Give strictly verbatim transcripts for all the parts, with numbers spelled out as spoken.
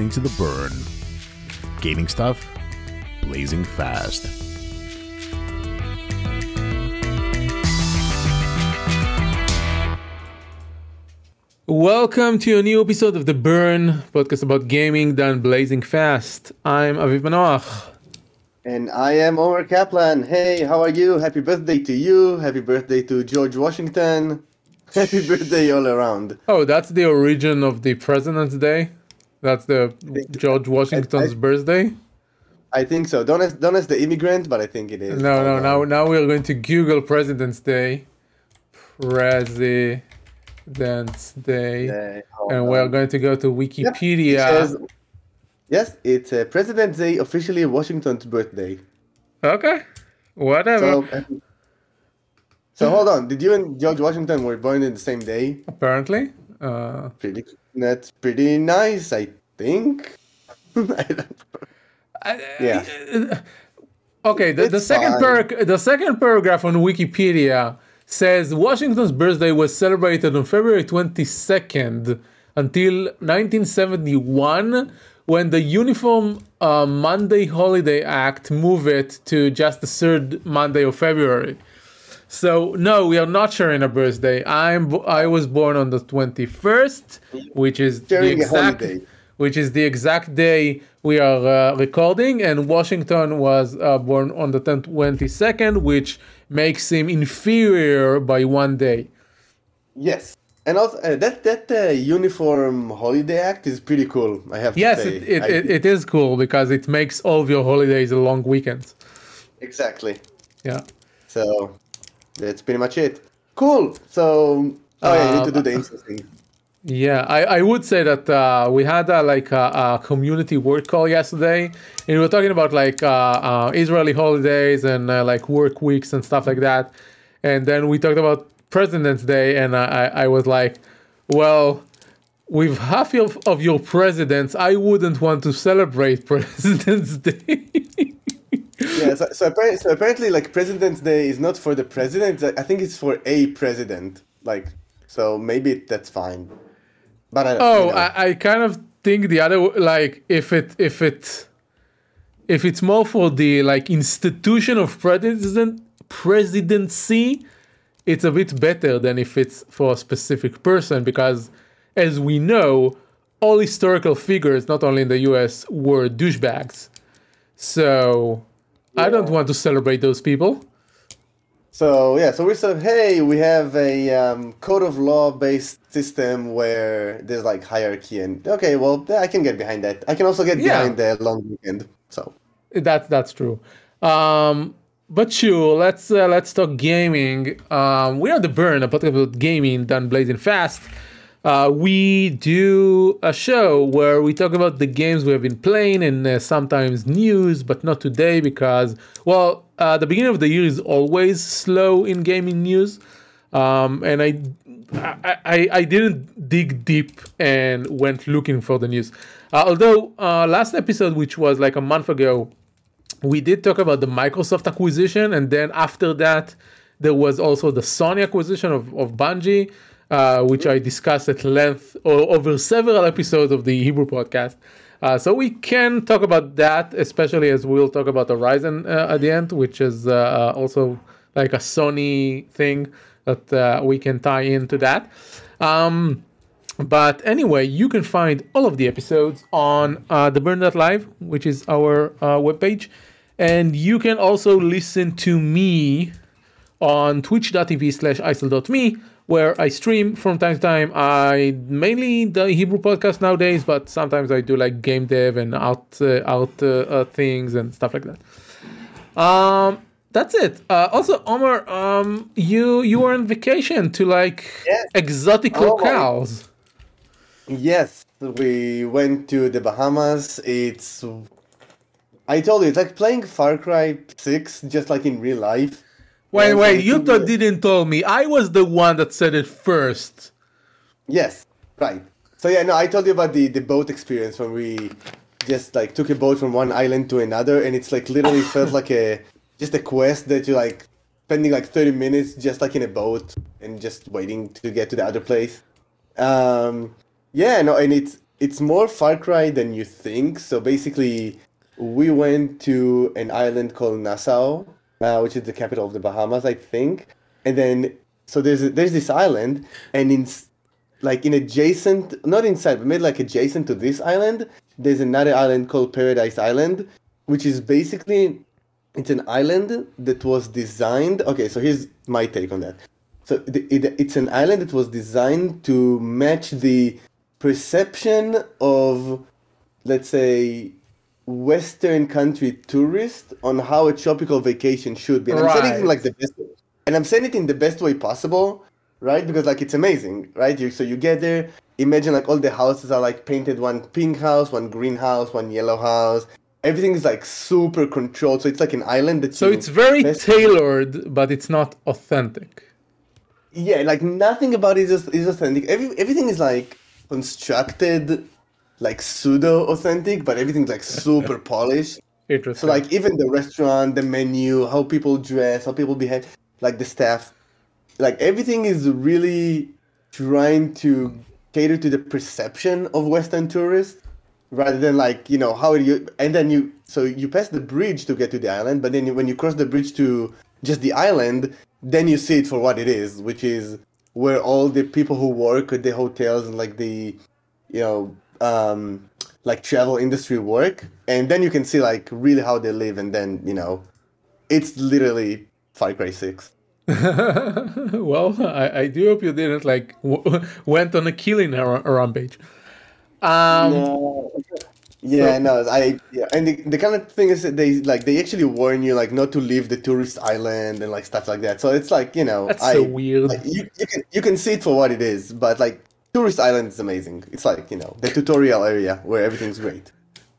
listening to The Burn. Gaming stuff, blazing fast. Welcome to a new episode of The Burn, podcast about gaming done blazing fast. I'm Aviv Manoach. And I am Omer Kaplan. Hey, how are you? Happy birthday to you. Happy birthday to George Washington. Happy birthday all around. Oh, that's the origin of the President's Day? That's the George Washington's I, I, birthday? I think so. Don't ask, don't ask the immigrant, but I think it is. No, no, now, now we're going to Google President's Day. President's Day. Day. And we're going to go to Wikipedia. Yep. It says, yes, it's uh, President's Day, officially Washington's birthday. Okay, whatever. So, um, so hold on. Did you and George Washington were born in the same day? Apparently. Uh, pretty. That's pretty nice, I think. I don't I, yeah. Uh, okay. The, the second par- the second paragraph on Wikipedia says Washington's birthday was celebrated on February twenty-second until nineteen seventy-one, when the Uniform uh, Monday Holiday Act moved it to just the third Monday of February. So no, we are not sharing a birthday. I'm I was born on the twenty-first, which is sharing the exact which is the exact day we are uh, recording, and Washington was uh, born on the twenty-second, which makes him inferior by one day. Yes. And also, uh, that that uh, Uniform Holiday Act is pretty cool, I have to yes, say. Yes, it, it, it is cool because it makes all of your holidays a long weekend. Exactly. Yeah. So, that's pretty much it. Cool. So, oh yeah, you need to do the interesting. Yeah, I, I would say that uh, we had uh, like a, a community work call yesterday, and we were talking about like uh, uh, Israeli holidays and uh, like work weeks and stuff like that. And then we talked about President's Day, and I, I was like, well, with half of, of your presidents, I wouldn't want to celebrate President's Day. yeah, so, so, apparently, so apparently, like, President's Day is not for the president. I think it's for a president. Like, so maybe that's fine. But I don't, oh, you know. I, I kind of think the other, like, if it if it if it's more for the like institution of president presidency, it's a bit better than if it's for a specific person, because as we know, all historical figures, not only in the U S, were douchebags. So yeah. I don't want to celebrate those people. So yeah, so we said, hey, we have a um, code of law based system where there's like hierarchy, and okay, well, I can get behind that. I can also get yeah. behind the long weekend. So that's that's true. Um, but sure, let's uh, let's talk gaming. Um, we are The Burn, a podcast about gaming done blazing fast. Uh, we do a show where we talk about the games we have been playing and uh, sometimes news, but not today because, well, uh, the beginning of the year is always slow in gaming news. Um, and I, I, I, I didn't dig deep and went looking for the news. Uh, although uh, last episode, which was like a month ago, we did talk about the Microsoft acquisition. And then after that, there was also the Sony acquisition of, of Bungie. Uh, which I discussed at length over several episodes of the Hebrew podcast. Uh, so we can talk about that, especially as we'll talk about Horizon uh, at the end, which is uh, also like a Sony thing that uh, we can tie into that. Um, but anyway, you can find all of the episodes on uh, the burn dot live, which is our uh, webpage. And you can also listen to me on twitch.tv slash isol.me, where I stream from time to time. I mainly the Hebrew podcast nowadays, but sometimes I do like game dev and art, uh, art uh, uh, things and stuff like that. Um, that's it. Uh, also, Omer, um, you you were on vacation to like yes. exotic oh, locales. Yes, we went to the Bahamas. It's, I told you, it's like playing Far Cry six, just like in real life. Wait, wait, you th- didn't tell me. I was the one that said it first. Yes, right. So yeah, no, I told you about the, the boat experience when we just like took a boat from one island to another, and it's like literally felt like a just a quest that you like spending like thirty minutes just like in a boat and just waiting to get to the other place. Um, yeah, no, and it's it's more Far Cry than you think. So basically, we went to an island called Nassau, uh, which is the capital of the Bahamas, I think. And then, so there's there's this island, and in like in adjacent, not inside, but maybe like adjacent to this island, there's another island called Paradise Island, which is basically, it's an island that was designed. Okay, so here's my take on that. So the, it, it's an island that was designed to match the perception of, let's say, Western country tourist on how a tropical vacation should be. And I'm saying it in like the best, and I'm saying it in the best way possible, right? Because like it's amazing, right? You, so you get there, imagine like all the houses are like painted, one pink house, one green house, one yellow house. Everything is like super controlled. So it's like an island that. So you it's very best- tailored, but it's not authentic. Yeah, like nothing about it is, is authentic. Every, everything is like constructed like pseudo authentic, but everything's like super polished. Interesting. So like even the restaurant, the menu, how people dress, how people behave, like the staff, like everything is really trying to cater to the perception of Western tourists rather than like, you know, how you, and then you, so you pass the bridge to get to the island, but then you, when you cross the bridge to just the island, then you see it for what it is, which is where all the people who work at the hotels and like the, you know, um, like travel industry work. And then you can see like really how they live. And then, you know, it's literally Far Cry six. Well, I, I do hope you didn't like w- went on a killing ar- rampage. Um, No. Yeah, So- no, I yeah, and the, the kind of thing is that they like they actually warn you like not to leave the tourist island and like stuff like that. So it's like, you know, That's I so weird. like, you you can you can see it for what it is, but like tourist island is amazing. It's like, you know, the tutorial area where everything's great.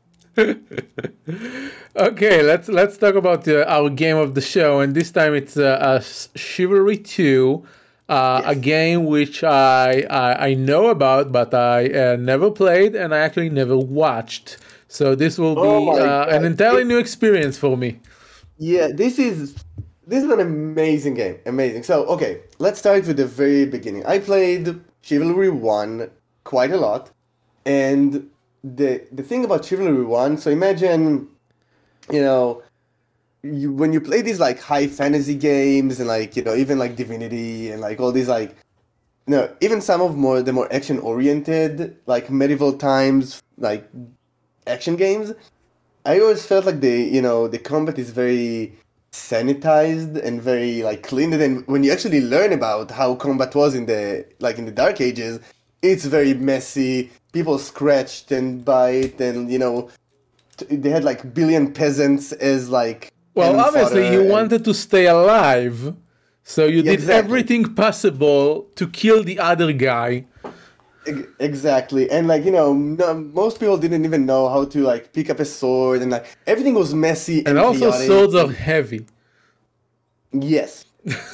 Okay, let's let's talk about uh, our game of the show, and this time it's uh, uh, Chivalry two, uh, a Yes. game which I, I I know about, but I uh, never played and I actually never watched. So this will Oh be my uh, an God. entirely It- new experience for me. Yeah, this is this is an amazing game. Amazing. So, okay, let's start with the very beginning. I played Chivalry one quite a lot, and the the thing about Chivalry one, so imagine, you know, you when you play these like high fantasy games and like, you know, even like Divinity and like all these like no, even some of more the more action oriented like medieval times like action games, I always felt like the, you know, the combat is very sanitized and very like clean. And then when you actually learn about how combat was in the like in the Dark Ages, it's very messy. People scratched and bite, and you know, t- they had like billion peasants as like. Well, cannon obviously fodder you and- wanted to stay alive, so you Yeah, did exactly. everything possible to kill the other guy. Ex- Exactly, and like, you know, no, most people didn't even know how to like pick up a sword, and like everything was messy and, And also chaotic. swords are heavy. Yes.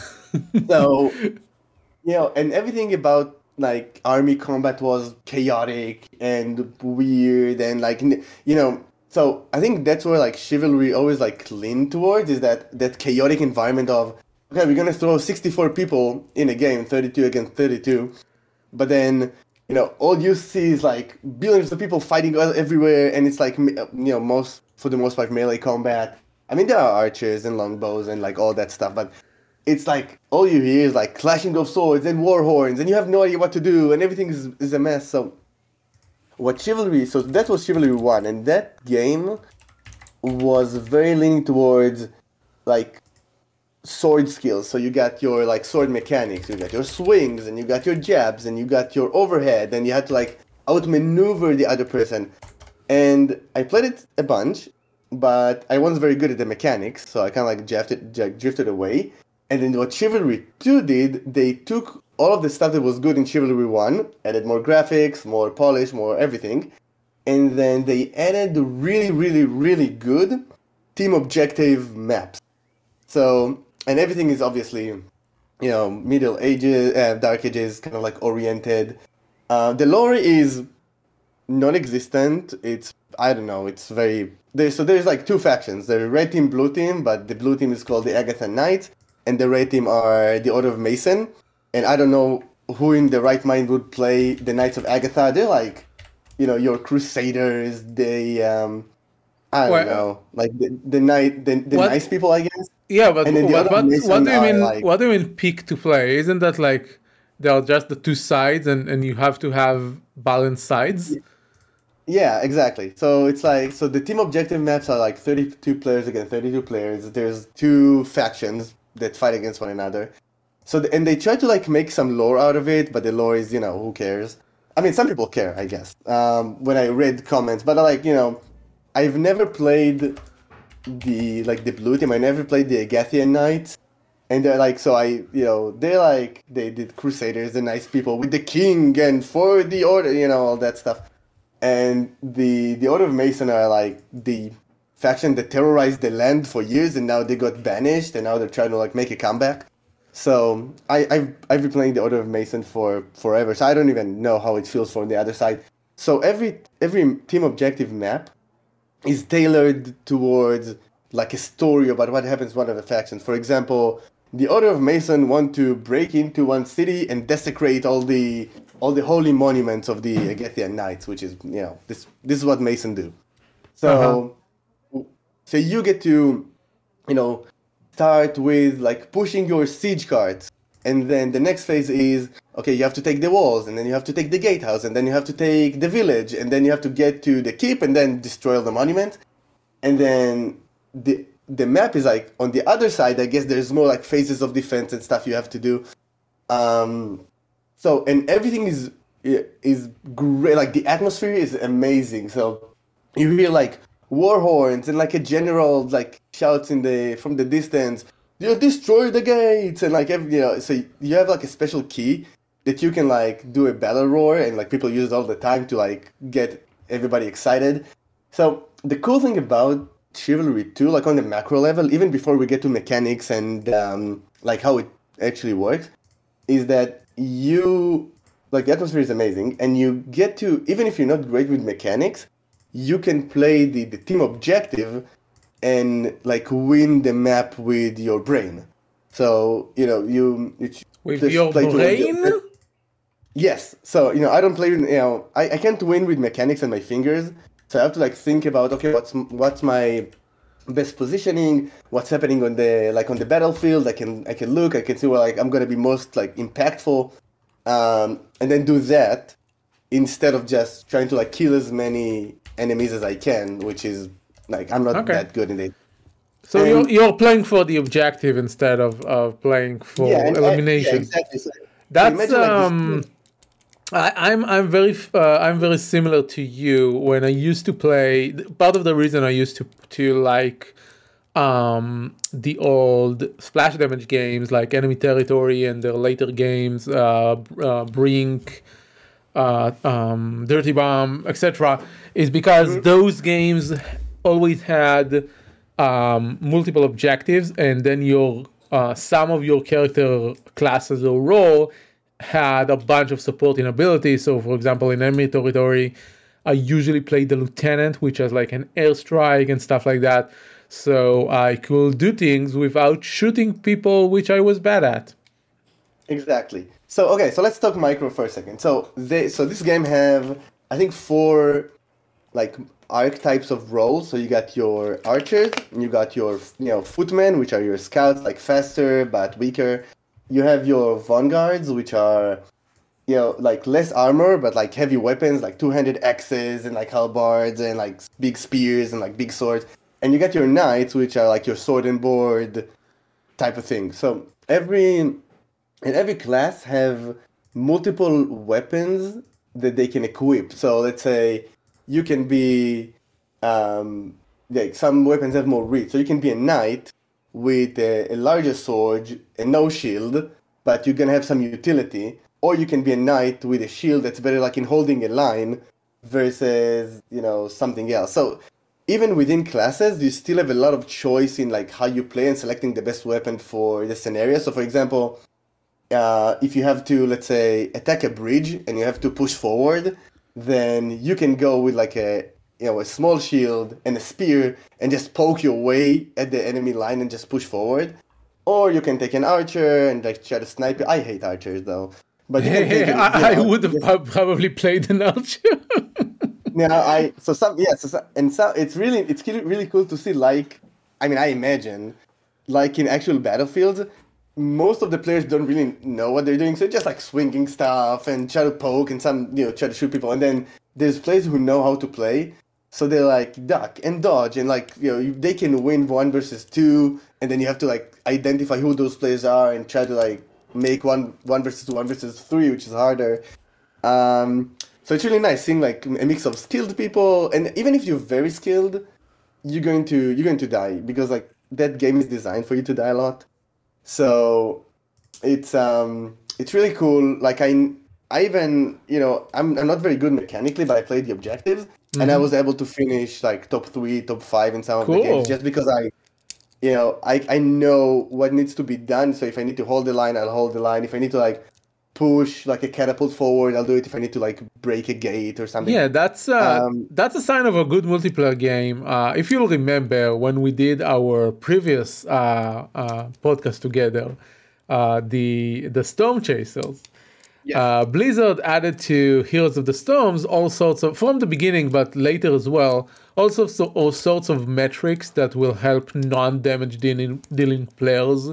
So, you know, and everything about like army combat was chaotic and weird and like, n- you know, so I think that's where like Chivalry always like lean towards is that that chaotic environment of, okay, we're gonna throw sixty-four people in a game, thirty-two against thirty-two, but then, you know, all you see is like billions of people fighting all- everywhere, and it's like, me- you know, most for the most part melee combat. I mean, there are archers and longbows and like all that stuff, but it's like all you hear is like clashing of swords and war horns, and you have no idea what to do, and everything is, is a mess. So, what Chivalry? So that was Chivalry one, and that game was very leaning towards like sword skills. So you got your like sword mechanics, you got your swings, and you got your jabs, and you got your overhead, and you had to like outmaneuver the other person. And I played it a bunch, but I wasn't very good at the mechanics, so I kind of like drifted, j- drifted away. And then what Chivalry two did, they took all of the stuff that was good in Chivalry one, added more graphics, more polish, more everything, and then they added the really, really, really good team objective maps. So, and everything is obviously, you know, Middle Ages, uh, Dark Ages, kind of like oriented. Uh, the lore is non-existent. It's, I don't know, it's very, there. So there's like two factions. The red team, blue team, but the blue team is called the Agatha Knights, and the red team are the Order of Mason. And I don't know who in the right mind would play the Knights of Agatha. They're like you know, your crusaders, the um, I don't Well, know, like the the night the, the What- nice people, I guess. Yeah, but And then the what, other what, Mason what do you are, mean? like- What do you mean pick to play? Isn't that like they are just the two sides, and, and you have to have balanced sides? Yeah, exactly. So it's like so the team objective maps are like thirty-two players against thirty-two players. There's two factions that fight against one another. So the, and they try to like make some lore out of it, but the lore is, you know, who cares? I mean, some people care, I guess. Um, when I read comments, but like, you know, I've never played the like the blue team. I never played the Agathian Knights. And they're like, so I, you know, they're like, they did Crusaders, the nice people with the king and for the order, you know, all that stuff. And the the Order of Mason are like the faction that terrorized the land for years, and now they got banished, and now they're trying to like make a comeback. So I, I've I've been playing the Order of Mason for forever, so I don't even know how it feels from the other side. So every every team objective map is tailored towards like a story about what happens to one of the factions. For example, the Order of Mason want to break into one city and desecrate all the all the holy monuments of the Agathian Knights, which is, you know, this this is what Mason do. So uh-huh. so you get to, you know, start with like pushing your siege cards, and then the next phase is, okay, you have to take the walls, and then you have to take the gatehouse, and then you have to take the village, and then you have to get to the keep, and then destroy all the monument. And then the the map is like on the other side. I guess there's more like phases of defense and stuff you have to do. Um, so and everything is is great. Like the atmosphere is amazing. So you hear like war horns and like a general like shouts in the from the distance, "You destroy the gates!" and like every, you know. So you have like a special key that you can like do a battle roar, and like people use it all the time to like get everybody excited. So the cool thing about Chivalry two, like on the macro level, even before we get to mechanics and um, like how it actually works, is that you, like the atmosphere is amazing, and you get to, even if you're not great with mechanics, you can play the, the team objective and like win the map with your brain. So, you know, you... It's With your brain? Yes. So, you know, I don't play, you know, I, I can't win with mechanics and my fingers. So I have to like think about, okay, what's what's my best positioning, what's happening on the like on the battlefield. I can I can look, I can see where like I'm gonna be most like impactful, um, and then do that instead of just trying to like kill as many enemies as I can, which is like I'm not Okay. that good in it. So And- you're, you're playing for the objective instead of, of playing for and I- elimination. yeah, exactly. So, so That's imagine, like, this- um, I, I'm I'm very uh, I'm very similar to you. When I used to play, part of the reason I used to to like um, the old splash damage games like Enemy Territory and their later games, uh, uh, Brink, uh, um, Dirty Bomb, et cetera, is because those games always had um, multiple objectives, and then your uh, some of your character classes or role had a bunch of supporting abilities. So, for example, in Enemy Territory, I usually played the Lieutenant, which has like an airstrike and stuff like that. So I could do things without shooting people, which I was bad at. Exactly. So okay, so let's talk micro for a second. So they so this game have I think four like archetypes of roles. So you got your archers, you got your you know footmen, which are your scouts, like faster but weaker. You have your vanguards, which are you know like less armor but like heavy weapons, like two-handed axes and like halberds and like big spears and like big swords. And you got your knights, which are like your sword and board type of thing. So every and every class have multiple weapons that they can equip. So let's say you can be um, like some weapons have more reach. So you can be a knight with a, a larger sword and no shield, but you're gonna have some utility. Or you can be a knight with a shield that's better like in holding a line versus, you know, something else. So even within classes, you still have a lot of choice in like how you play and selecting the best weapon for the scenario. So for example, uh, if you have to, let's say, attack a bridge and you have to push forward, then you can go with like a you know a small shield and a spear and just poke your way at the enemy line and just push forward. Or you can take an archer and like try to snipe it. I hate archers though, but you can take it, you I, I know, would have prob- probably played an archer. Yeah, I so some yeah, so, so and so it's really it's really really cool to see. Like, I mean, I imagine, like in actual battlefields, most of the players don't really know what they're doing, so just like swinging stuff and try to poke and some you know try to shoot people, and then there's players who know how to play, so they like duck and dodge and like you know they can win one versus two, and then you have to like identify who those players are and try to like make one one versus two, one versus three, which is harder. Um, so it's really nice seeing like a mix of skilled people, and even if you're very skilled, you're going to you're going to die because like that game is designed for you to die a lot. So it's um it's really cool. Like I I even you know I'm I'm not very good mechanically, but I played the objectives mm-hmm. and I was able to finish like top three, top five in some cool. of the games just because I you know I I know what needs to be done. So if I need to hold the line, I'll hold the line. If I need to like push like a catapult forward, I'll do it. If I need to like break a gate or something. Yeah, that's uh, um, that's a sign of a good multiplayer game. Uh, if you'll remember when we did our previous uh, uh, podcast together, uh, the the Storm Chasers, yeah. uh, Blizzard added to Heroes of the Storms all sorts of from the beginning, but later as well, also so, all sorts of metrics that will help non-damage dealing dealing players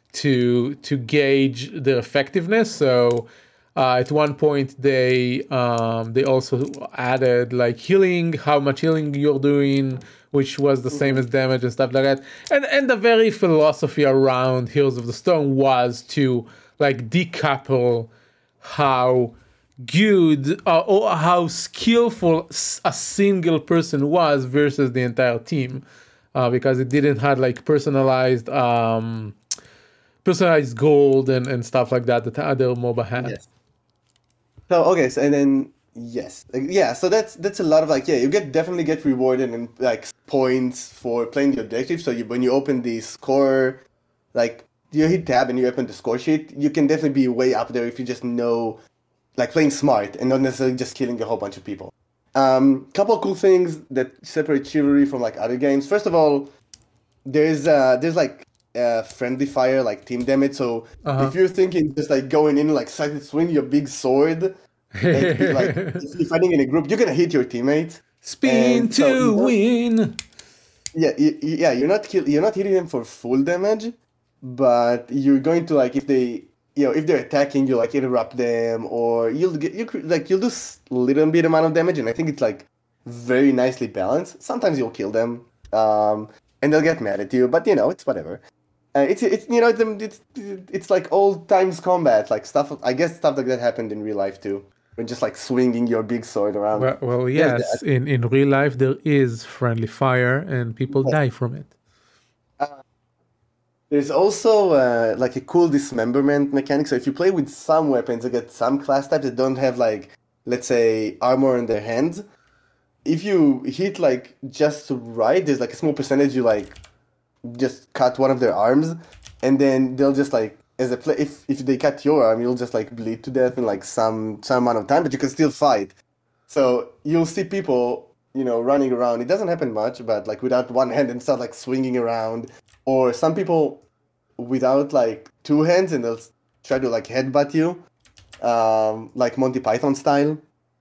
to to gauge their effectiveness. So uh, at one point they um, they also added like healing, how much healing you're doing, which was the mm-hmm. same as damage and stuff like that. And and the very philosophy around Heroes of the Storm was to like decouple how good uh, or how skillful a single person was versus the entire team, uh, because it didn't have like personalized um, personalized gold and, and stuff like that that other MOBA had. Yes. So okay, so and then yes, like, yeah. So that's that's a lot of like yeah, you get definitely get rewarded and like points for playing the objective. So you when you open the score, like you hit tab and you open the score sheet, you can definitely be way up there if you just know, like playing smart and not necessarily just killing a whole bunch of people. Um, couple of cool things that separate Chivalry from like other games. First of all, there's uh there's like Uh, friendly fire, like team damage. So uh-huh. if you're thinking just like going in, like swing your big sword, and be, like if you're fighting in a group, you're gonna hit your teammates. Spin and to so win. Yeah, you, yeah. You're not kill, You're not hitting them for full damage, but you're going to like if they, you know, if they're attacking, you like interrupt them, or you'll get you like you'll do a little bit amount of damage, and I think it's like very nicely balanced. Sometimes you'll kill them, um, and they'll get mad at you, but you know it's whatever. Uh, it's it's you know it's it's it's like old times combat, like stuff. I guess stuff like that happened in real life too, when just like swinging your big sword around. Well, well yes, in in real life there is friendly fire and people yeah. die from it. Uh, there's also uh, like a cool dismemberment mechanic. So if you play with some weapons, you get some class types that don't have like, let's say, armor in their hands. If you hit like just right, there's like a small percentage you like. Just cut one of their arms, and then they'll just like as a play. If if they cut your arm, you'll just like bleed to death in like some some amount of time, but you can still fight. So you'll see people, you know, running around. It doesn't happen much, but like without one hand and start like swinging around, or some people without like two hands and they'll try to like headbutt you, um, like Monty Python style.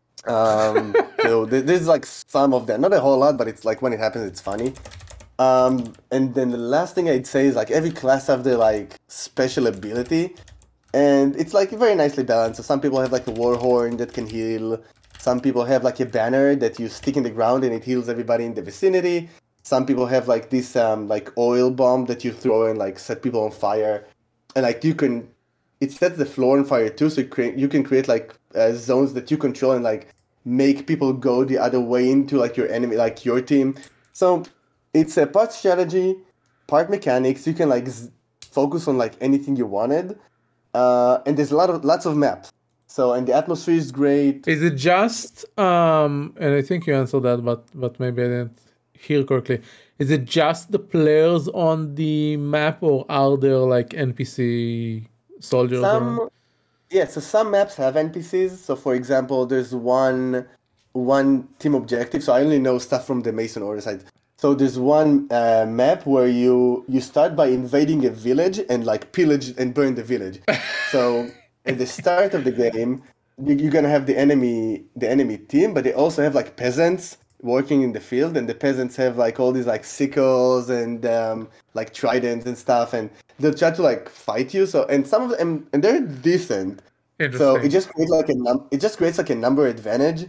Um, so there's like some of them, not a whole lot, but it's like when it happens, it's funny. Um, and then the last thing I'd say is like every class have their like special ability, and it's like very nicely balanced. So some people have like a war horn that can heal. Some people have like a banner that you stick in the ground and it heals everybody in the vicinity. Some people have like this um like oil bomb that you throw and like set people on fire, and like you can, it sets the floor on fire too. So you create you can create like uh, zones that you control and like make people go the other way into like your enemy, like your team. So it's a part strategy, part mechanics. You can like z- focus on like anything you wanted, uh, and there's a lot of lots of maps. So and the atmosphere is great. Is it just um? And I think you answered that, but but maybe I didn't hear correctly. Is it just the players on the map, or are there like N P C soldiers? Some, around? yeah. So some maps have N P Cs. So for example, there's one one team objective. So I only know stuff from the Mason Order side. So there's one uh, map where you you start by invading a village and like pillage and burn the village. So at the start of the game, you- you're gonna have the enemy the enemy team, but they also have like peasants working in the field, and the peasants have like all these like sickles and um, like tridents and stuff, and they'll try to like fight you. So and some of them and they're decent. So Interesting. it just creates like a num- it just creates like a number advantage.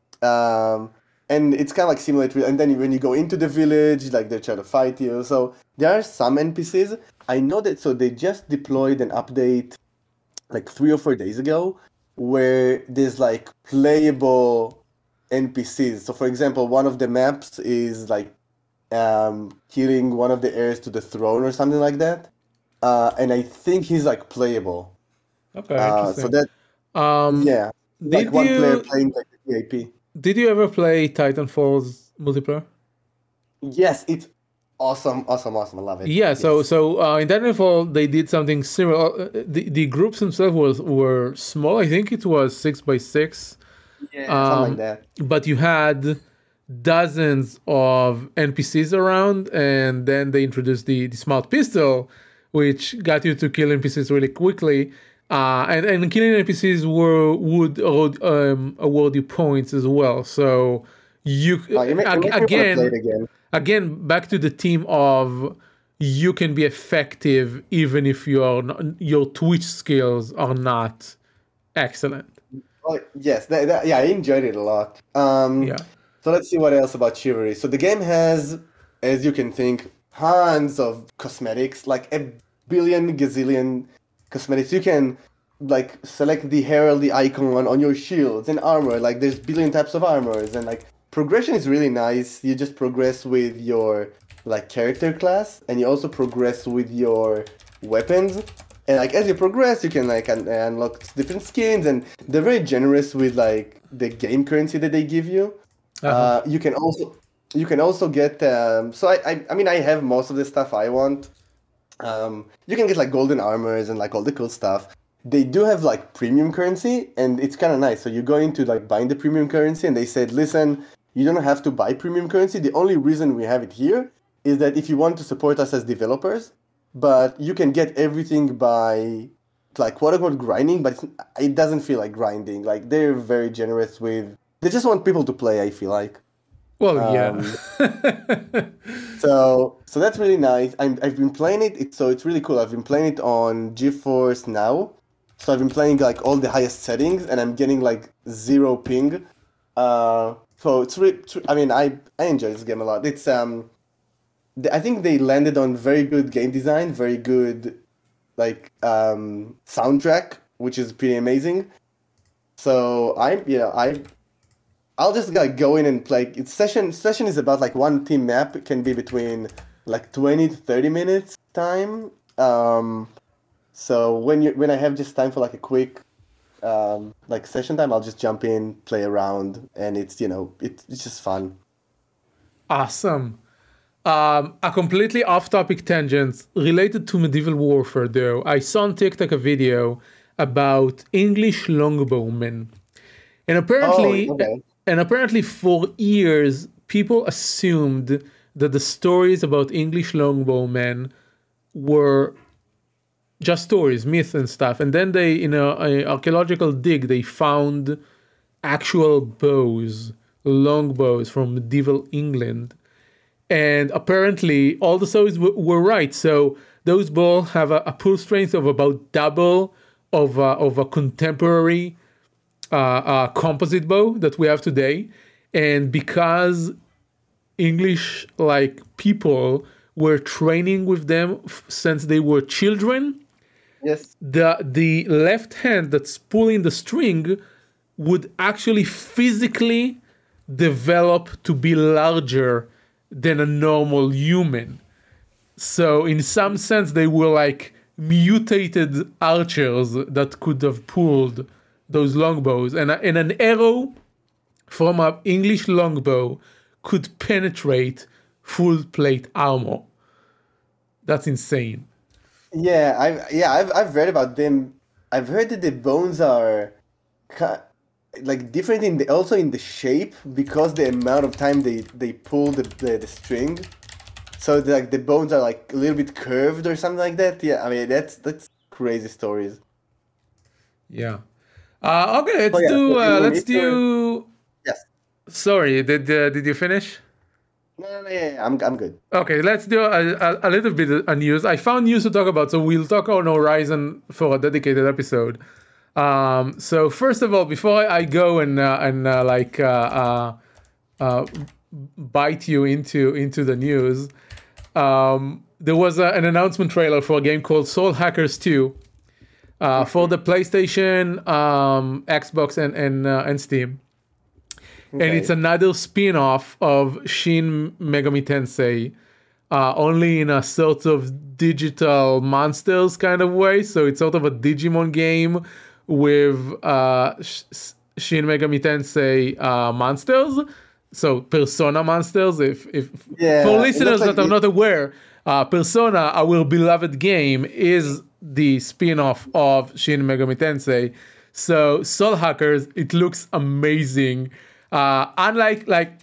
Um, and it's kind of like simulate real. And then when you go into the village, like they try to fight you. So there are some N P Cs. I know that. So they just deployed an update like three or four days ago, where there's like playable N P Cs. So for example, one of the maps is like um, killing one of the heirs to the throne or something like that. Uh, and I think he's like playable. Okay, Uh, so interesting. that Um, yeah, like did one player you playing like the V I P. did you ever play Titanfall's multiplayer? Yes, it's awesome, awesome, awesome. I love it. Yeah, so Yes. so uh, in Titanfall they did something similar. Uh, The the groups themselves was were small. I think it was six by six, Yeah, something like um, that. but you had dozens of N P Cs around, and then they introduced the, the smart pistol, which got you to kill N P Cs really quickly. Uh, and, and killing N P Cs were would award, um, award you points as well. So you Oh, you make, you ag- make me want to play it again again. again back to the theme of you can be effective even if your your Twitch skills are not excellent. Oh, yes, that, that, yeah, I enjoyed it a lot. Um, Yeah. so let's see what else about Chivalry. So the game has, as you can think, tons of cosmetics, like a billion gazillion cosmetics. You can like select the heraldry icon on your shields and armor. Like there's billion types of armors, and like progression is really nice. You just progress with your like character class, and you also progress with your weapons. And like as you progress, you can like un- unlock different skins, and they're very generous with like the game currency that they give you. Uh-huh. Uh, you can also you can also get um, so I, I I mean I have most of the stuff I want. Um, you can get like golden armors and like all the cool stuff. They do have like premium currency, and it's kind of nice. So you go into like buying the premium currency, and they said, listen, you don't have to buy premium currency. The only reason we have it here is that if you want to support us as developers, but you can get everything by like quote unquote grinding, but it's, it doesn't feel like grinding. Like they're very generous with. They just want people to play. I feel like. Well, Um, yeah. So so that's really nice. I'm, I've been playing it. It's so it's really cool. I've been playing it on GeForce Now. So I've been playing like all the highest settings, and I'm getting like zero ping. Uh, so it's really. I mean, I I enjoy this game a lot. It's um, the, I think they landed on very good game design, very good, like um, soundtrack, which is pretty amazing. So I'm yeah I I'll just like go in and play. It's session session is about like one team map. It can be between like twenty to thirty minutes time. Um, so when you when I have just time for like a quick um, like session time, I'll just jump in, play around, and it's you know it, it's just fun. Awesome. Um, a completely off-topic tangent related to medieval warfare, though. I saw on TikTok a video about English longbowmen, and apparently, Oh, okay. and apparently, for years, people assumed that the stories about English longbowmen were just stories, myths, and stuff. And then they, in a, a archaeological dig, they found actual bows, longbows from medieval England. And apparently, all the stories w- were right. So those bows have a, a pull strength of about double of a, of a contemporary uh, uh, composite bow that we have today. And because English like people were training with them f- since they were children, Yes. the the left hand that's pulling the string would actually physically develop to be larger than a normal human. So in some sense they were like mutated archers that could have pulled those longbows, and, a, and an arrow from an English longbow could penetrate full plate armor. That's insane. Yeah, I've yeah I've I've read about them. I've heard that the bones are ki- like different in the also in the shape because the amount of time they they pull the the, the string. So the, like the bones are like a little bit curved or something like that. Yeah, I mean that's that's crazy stories. Yeah. Uh, okay, let's Oh, yeah, do. so Uh, in let's Easter- do. Yes. Sorry, did uh, did you finish? No, no, no, yeah, yeah, I'm, I'm good. Okay, let's do a, a, a little bit of news. I found news to talk about, so we'll talk on Horizon for a dedicated episode. Um, so first of all, before I go and uh, and uh, like uh, uh, uh, bite you into into the news, um, there was a, an announcement trailer for a game called Soul Hackers two uh, for the PlayStation, um, Xbox, and and uh, and Steam. And Okay. it's another spin-off of Shin Megami Tensei, uh, only in a sort of digital monsters kind of way. So it's sort of a Digimon game with uh, Sh- Shin Megami Tensei uh, monsters. So Persona monsters. If if Yeah, for it listeners looks like that are it- not aware, uh, Persona, our beloved game, is the spin-off of Shin Megami Tensei. So Soul Hackers, it looks amazing. Uh, unlike like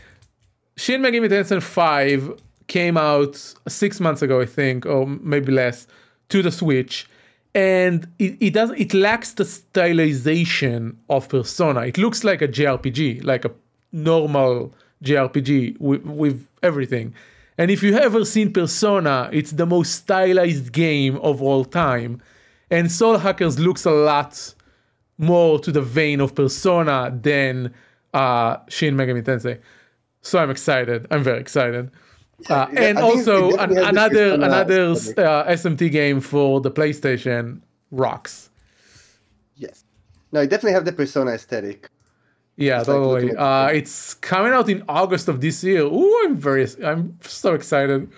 Shin Megami Tensei five came out six months ago, I think, or maybe less, to the Switch, and it, it does it lacks the stylization of Persona. It looks like a J R P G, like a normal J R P G with, with everything. And if you have ever seen Persona, it's the most stylized game of all time. And Soul Hackers looks a lot more to the vein of Persona than uh, Shin Megami Tensei. So I'm excited. I'm very excited. Uh, Yeah, and I think it also an, definitely has the another Persona another aesthetic. uh, S M T game for the PlayStation rocks. Yes. No, I definitely have the Persona aesthetic. Yeah, It's like totally. looking at- uh, it's coming out in August of this year. Ooh, I'm very, I'm so excited.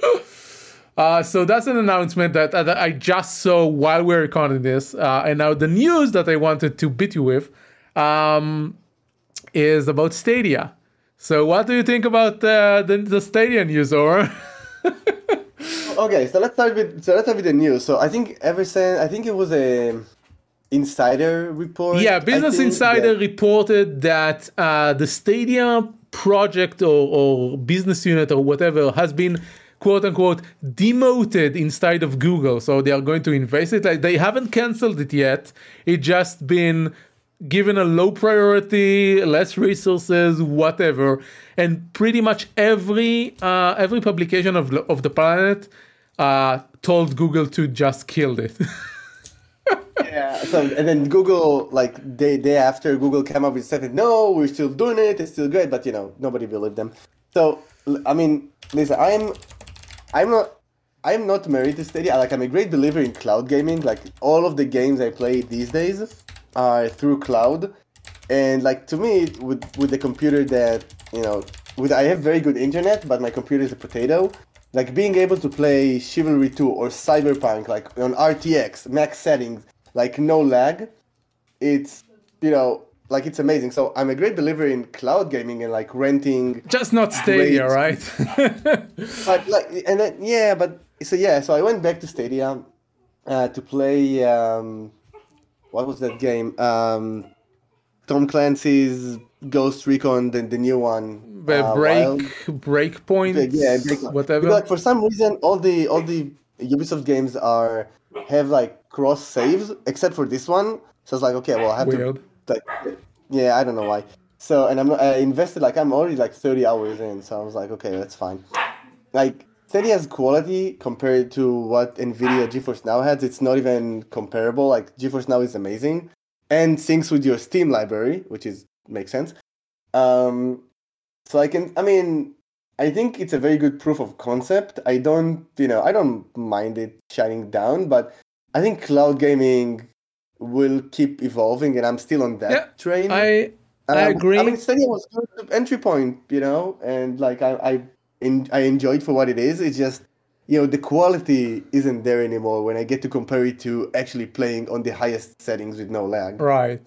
Uh, so that's an announcement that, that I just saw while we we're recording this. Uh, and now the news that I wanted to beat you with um, is about Stadia. So what do you think about uh, the, the Stadia news, or? Okay, so let's start with so let's start with the news. So I think ever since I think it was a insider report. Yeah, I Business think, Insider that- reported that uh, the Stadia project or, or business unit or whatever has been quote unquote demoted inside of Google. So they are going to invest it. Like, they haven't canceled it yet. It just been given a low priority, less resources, whatever. And pretty much every uh, every publication of of the planet uh, told Google to just kill it. Yeah. So and then Google, like day day after, Google came up with something. No, we're still doing it. It's still great, but you know nobody believed them. So l- I mean, listen, I'm I'm not I'm not married to Stadia. Like I'm a great believer in cloud gaming. Like all of the games I play these days are through cloud, and like to me, with with the computer that you know, with I have very good internet, but my computer is a potato. Like being able to play Chivalry two or Cyberpunk like on R T X max settings, like no lag, it's you know like it's amazing. So I'm a great believer in cloud gaming and like renting. Just not Stadia, Great. right? But like and then yeah, but so yeah, so I went back to Stadia uh, to play um, what was that game? Um, Tom Clancy's Ghost Recon, the, the new one. The uh, break Wild. break points, Yeah, break- whatever. Because, like for some reason, all the all the Ubisoft games are have like cross saves, except for this one. So it's like okay, well I have Weird. to like yeah, I don't know why. So and I'm not- I invested like I'm already like thirty hours in, so I was like okay, that's fine. Like Stadia's quality compared to what Nvidia GeForce Now has, it's not even comparable. Like GeForce Now is amazing and syncs with your Steam library, which is makes sense. Um, so I can, I mean, I think it's a very good proof of concept. I don't, you know, I don't mind it shining down, but I think cloud gaming will keep evolving, and I'm still on that Yeah, train. I I Um, agree. I mean, Stadia was good to entry point, you know, and like I I, in, I enjoy it for what it is. It's just, you know, the quality isn't there anymore when I get to compare it to actually playing on the highest settings with no lag. Right.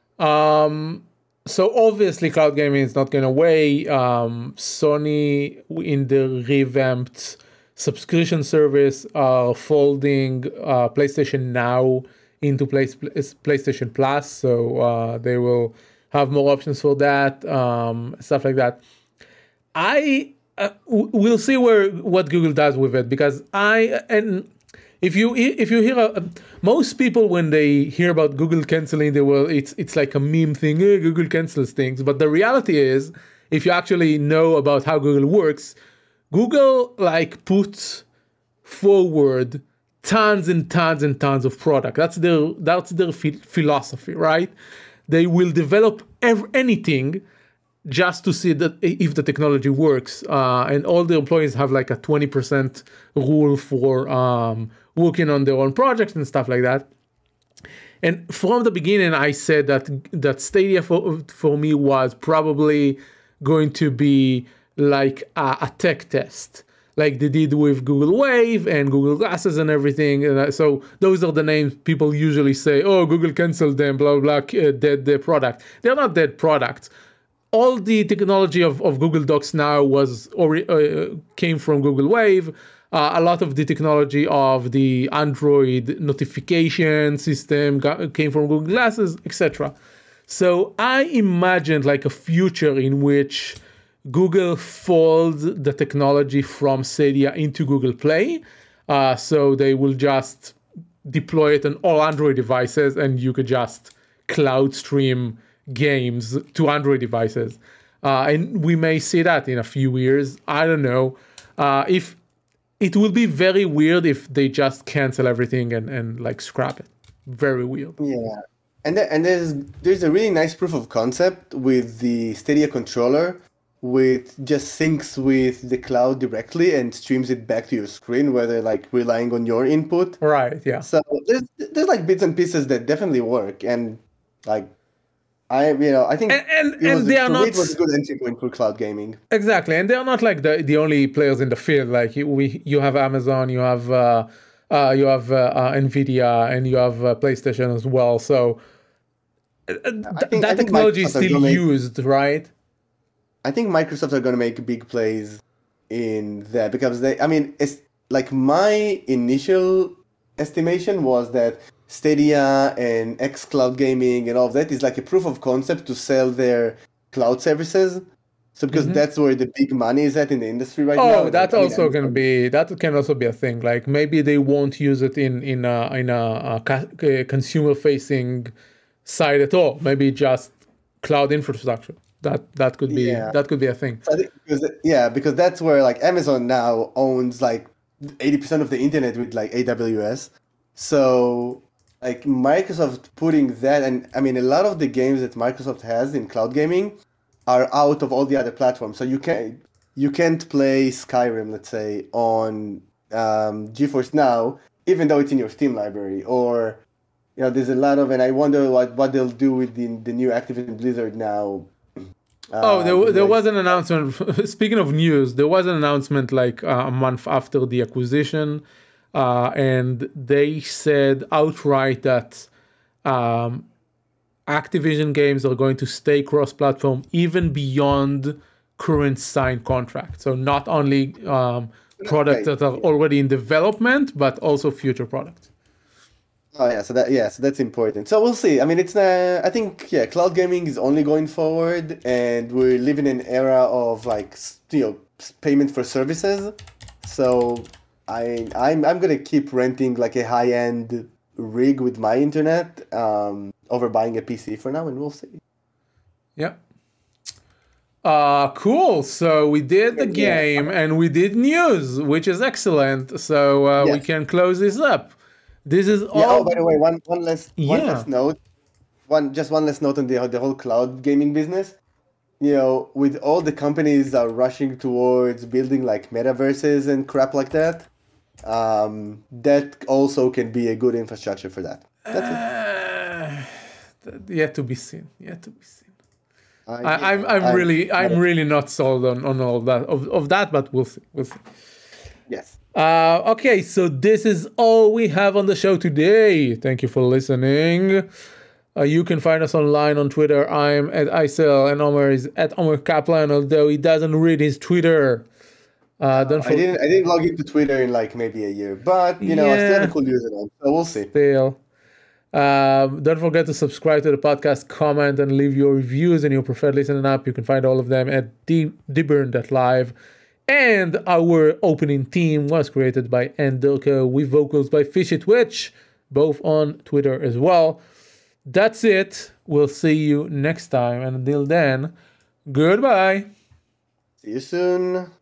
Um, so obviously, cloud gaming is not going away. Um, Sony, in the revamped subscription service, are folding uh, PlayStation Now into Play- PlayStation Plus, so uh, they will have more options for that, um, stuff like that. I uh, w- we'll see where what Google does with it, because I and if you if you hear a, most people when they hear about Google canceling, they will it's it's like a meme thing. Eh, Google cancels things, but the reality is, if you actually know about how Google works, Google like puts forward tons and tons and tons of product. That's their that's their ph- philosophy, right? They will develop ev- anything just to see that if the technology works. Uh, and all the employees have like a twenty percent rule for um, working on their own projects and stuff like that. And from the beginning, I said that that Stadia for, for me was probably going to be like a, a tech test, like they did with Google Wave and Google Glasses and everything. And so those are the names people usually say, oh, Google canceled them, blah, blah, blah, uh, dead the product. They're not dead products. All the technology of, of Google Docs now was or uh, came from Google Wave. Uh, a lot of the technology of the Android notification system got, came from Google Glasses, et cetera. So I imagined like a future in which Google folds the technology from Stadia into Google Play. Uh, so they will just deploy it on all Android devices, and you could just cloud stream games to Android devices. Uh, and we may see that in a few years. I don't know. Uh, if it will be very weird if they just cancel everything and, and like scrap it. Very weird. Yeah. And there, and there's there's a really nice proof of concept with the Stadia controller, with just syncs with the cloud directly and streams it back to your screen, whether like relying on your input. Right, yeah. So there's there's like bits and pieces that definitely work, and like I you know I think and and, it was, and they are for not me, it was a good entry point for cloud gaming. Exactly, and they are not like the the only players in the field. Like you, we you have Amazon, you have uh, uh, you have uh, uh, Nvidia, and you have uh, PlayStation as well. So uh, th- think- that I think technology is Microsoft are still gonna- used, right? I think Microsoft are going to make big plays in that because they, I mean, it's like my initial estimation was that Stadia and xCloud gaming and all of that is like a proof of concept to sell their cloud services. So because Mhm. that's where the big money is at in the industry right now. Oh, Like, that I mean, also can Amazon- be that can also be a thing. Like maybe they won't use it in in a in a, a ca- consumer facing side at all. Maybe just cloud infrastructure. That that could be Yeah. that could be a thing. I think because yeah, because that's where like Amazon now owns like eighty percent of the internet with like A W S. So like Microsoft putting that, and I mean a lot of the games that Microsoft has in cloud gaming are out of all the other platforms. So you can you can't play Skyrim, let's say, on um, GeForce Now, even though it's in your Steam library. Or you know, there's a lot of, and I wonder what, what they'll do with the the new Activision Blizzard now. Oh, there, Uh, there like- was an announcement. Speaking of news, there was an announcement like uh, a month after the acquisition, uh, and they said outright that um, Activision games are going to stay cross-platform even beyond current signed contracts. So not only um, products Right. that are already in development, but also future products. Oh yeah, so that yeah, so that's important. So we'll see. I mean, it's uh, I think yeah, cloud gaming is only going forward, and we're living in an era of like s- you know s- payment for services. So I I'm I'm gonna keep renting like a high end rig with my internet um, over buying a P C for now, and we'll see. Yeah. Uh, cool. So we did the Yeah. game and we did news, which is excellent. So uh, we Yes. can close this up. This is Yeah. all. Oh, by the way, one one last one Yeah. last note, one just one last note on the the whole cloud gaming business. You know, with all the companies are rushing towards building like metaverses and crap like that, um, that also can be a good infrastructure for that. That's it. Uh, yet to be seen. Yet to be seen. I, I, I'm I'm I- really I'm I- really not sold on, on all that of, of that, but we'll see. We'll see. yes. Uh, okay, so this is all we have on the show today. Thank you for listening. Uh, you can find us online on Twitter. I'm at Isel and Omer is at Omer Kaplan, although he doesn't read his Twitter. Uh, don't I didn't I didn't log into Twitter in like maybe a year, but you know I still have Yeah. a cool username, so we'll see. fail. Um, don't forget to subscribe to the podcast, comment, and leave your reviews in your preferred listening app. You can find all of them at dburn dot live. And our opening theme was created by Endoka with vocals by Fishy Twitch, both on Twitter as well. That's it. We'll see you next time. And until then, goodbye. See you soon.